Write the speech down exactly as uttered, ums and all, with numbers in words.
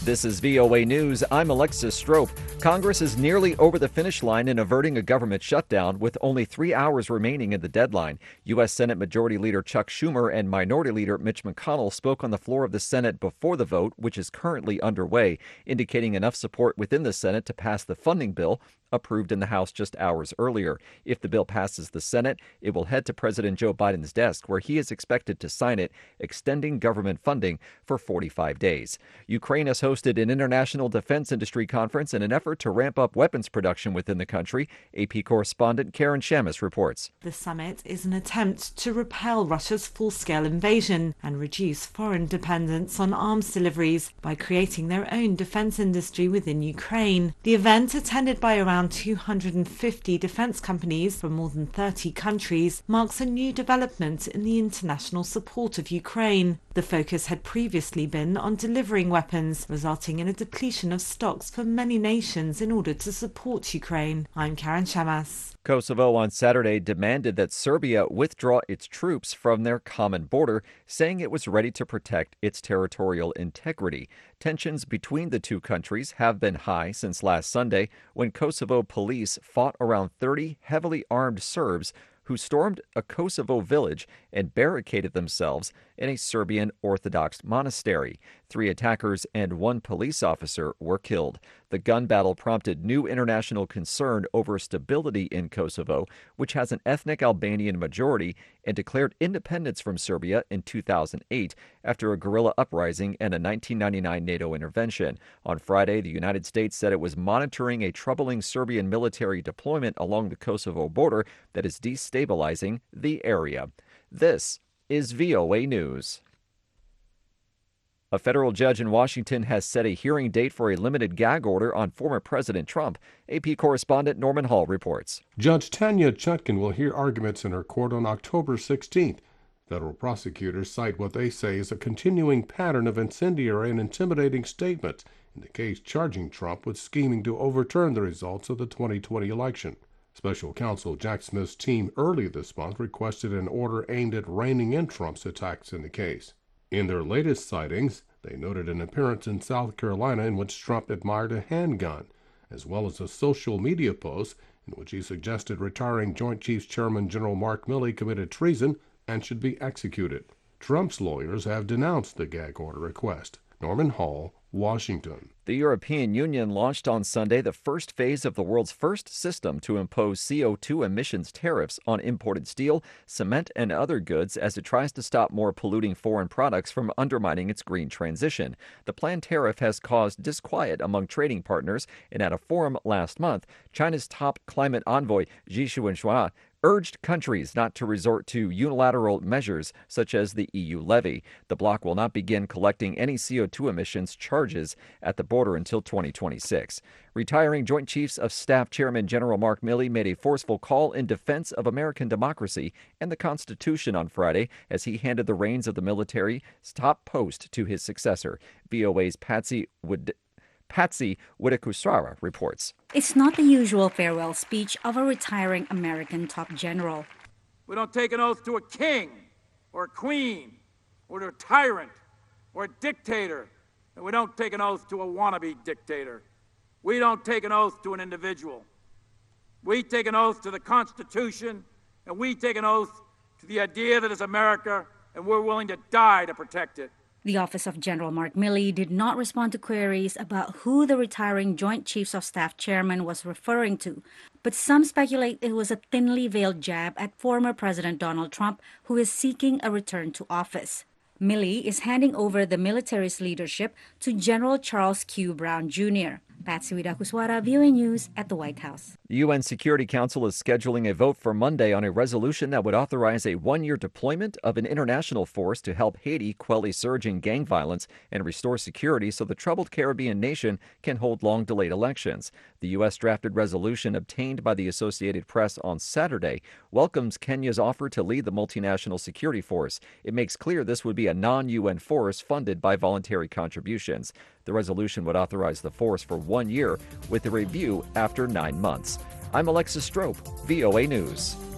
This is V O A News. I'm Alexis Strope. Congress is nearly over the finish line in averting a government shutdown with only three hours remaining in the deadline. U S. Senate Majority Leader Chuck Schumer and Minority Leader Mitch McConnell spoke on the floor of the Senate before the vote, which is currently underway, indicating enough support within the Senate to pass the funding bill approved in the House just hours earlier. If the bill passes the Senate, it will head to President Joe Biden's desk, where he is expected to sign it, extending government funding for forty-five days. Ukraine has hosted an international defense industry conference in an effort to ramp up weapons production within the country. A P correspondent Karen Shamis reports. The summit is an attempt to repel Russia's full-scale invasion and reduce foreign dependence on arms deliveries by creating their own defense industry within Ukraine. The event, attended by around two hundred fifty defense companies from more than thirty countries, marks a new development in the international support of Ukraine. The focus had previously been on delivering weapons, resulting in a depletion of stocks for many nations in order to support Ukraine. I'm Karen Shamas. Kosovo on Saturday demanded that Serbia withdraw its troops from their common border, saying it was ready to protect its territorial integrity. Tensions between the two countries have been high since last Sunday, when Kosovo police fought around thirty heavily armed Serbs who stormed a Kosovo village and barricaded themselves in a Serbian Orthodox monastery. Three attackers and one police officer were killed. The gun battle prompted new international concern over stability in Kosovo, which has an ethnic Albanian majority and declared independence from Serbia in two thousand eight after a guerrilla uprising and a nineteen ninety-nine NATO intervention. On Friday, the United States said it was monitoring a troubling Serbian military deployment along the Kosovo border that is destabilizing the area. This is V O A News. A federal judge in Washington has set a hearing date for a limited gag order on former President Trump. A P correspondent Norman Hall reports. Judge Tanya Chutkan will hear arguments in her court on October sixteenth. Federal prosecutors cite what they say is a continuing pattern of incendiary and intimidating statements in the case charging Trump with scheming to overturn the results of the twenty twenty election. Special counsel Jack Smith's team early this month requested an order aimed at reining in Trump's attacks in the case. In their latest sightings, they noted an appearance in South Carolina in which Trump admired a handgun, as well as a social media post in which he suggested retiring Joint Chiefs Chairman General Mark Milley committed treason and should be executed. Trump's lawyers have denounced the gag order request. Norman Hall, Washington. The European Union launched on Sunday the first phase of the world's first system to impose C O two emissions tariffs on imported steel, cement, and other goods as it tries to stop more polluting foreign products from undermining its green transition. The planned tariff has caused disquiet among trading partners, and at a forum last month, China's top climate envoy, Xi Jinping, urged countries not to resort to unilateral measures such as the E U levy. The bloc will not begin collecting any C O two emissions charges at the border until twenty twenty-six. Retiring Joint Chiefs of Staff Chairman General Mark Milley made a forceful call in defense of American democracy and the Constitution on Friday as he handed the reins of the military's top post to his successor. V O A's Patsy Wood. Patsy Widakuswara reports. It's not the usual farewell speech of a retiring American top general. We don't take an oath to a king or a queen or to a tyrant or a dictator, and we don't take an oath to a wannabe dictator. We don't take an oath to an individual. We take an oath to the Constitution, and we take an oath to the idea that it's America, and we're willing to die to protect it. The office of General Mark Milley did not respond to queries about who the retiring Joint Chiefs of Staff chairman was referring to, but some speculate it was a thinly veiled jab at former President Donald Trump, who is seeking a return to office. Milley is handing over the military's leadership to General Charles Q. Brown Junior Patsy Widakuswara, V O A News at the White House. The U N Security Council is scheduling a vote for Monday on a resolution that would authorize a one-year deployment of an international force to help Haiti quell a surge in gang violence and restore security so the troubled Caribbean nation can hold long-delayed elections. The U S drafted resolution obtained by the Associated Press on Saturday welcomes Kenya's offer to lead the multinational security force. It makes clear this would be a non-U N force funded by voluntary contributions. The resolution would authorize the force for one year with a review after nine months. I'm Alexis Strope, V O A News.